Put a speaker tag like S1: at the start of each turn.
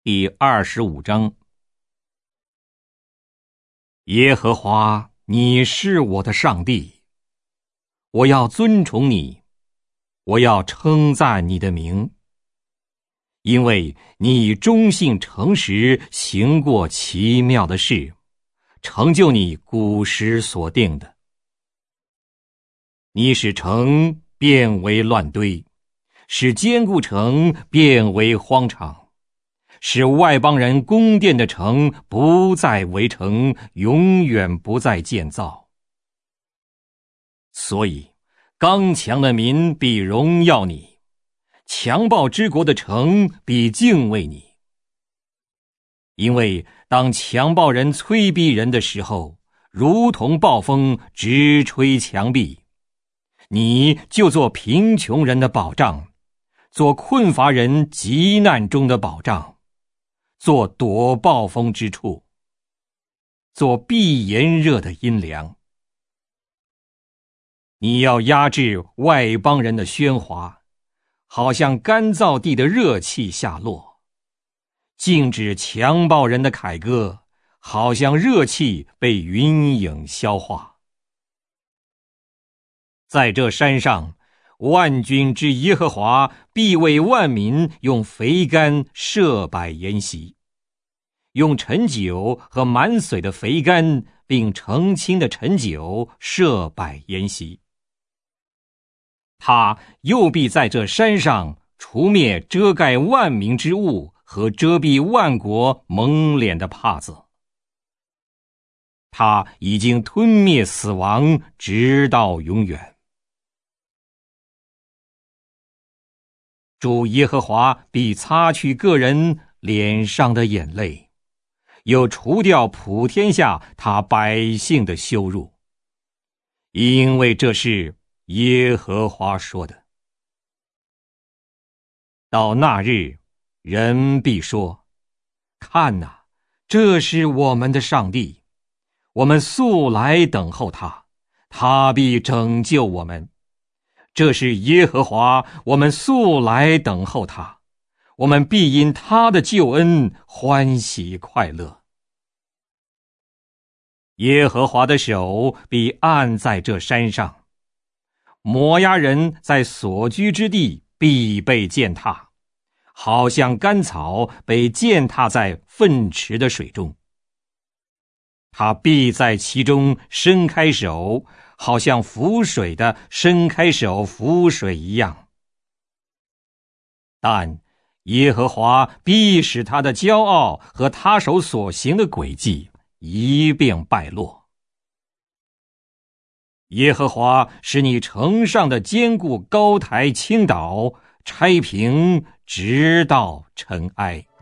S1: 第25章。耶和华，你是我的上帝，我要尊崇你，我要称赞你的名，因为你忠信诚实，行过奇妙的事，成就你古时所定的。你使城变为乱堆，使坚固城变为荒场，使外邦人宫殿的城不再为城，永远不再建造。所以刚强的民必荣耀你，强暴之国的城必敬畏你。因为当强暴人催逼人的时候，如同暴风直吹墙壁，你就做贫穷人的保障，做困乏人急难中的保障，做躲暴风之处，做避炎热的阴凉。你要压制外邦人的喧哗，好像干燥地的热气下落，禁止强暴人的凯歌，好像热气被云影消化。在这山上，万军之耶和华必为万民用肥甘设摆筵席，用陈酒和满髓的肥甘并澄清的陈酒设摆筵席。他又必在这山上除灭遮盖万民之物和遮蔽万国蒙脸的帕子。他已经吞灭死亡，直到永远。主耶和华必擦去个人脸上的眼泪，又除掉普天下他百姓的羞辱，因为这是耶和华说的。到那日，人必说：看哪，这是我们的上帝，我们素来等候他，他必拯救我们。这是耶和华，我们素来等候他，我们必因他的救恩欢喜快乐。耶和华的手必按在这山上，摩押人在所居之地必被践踏，好像干草被践踏在粪池的水中。他必在其中伸开手，好像浮水的伸开手浮水一样。但耶和华必使他的骄傲和他手所行的诡计一并败落。耶和华使你城上的坚固高台倾倒，拆平直到尘埃。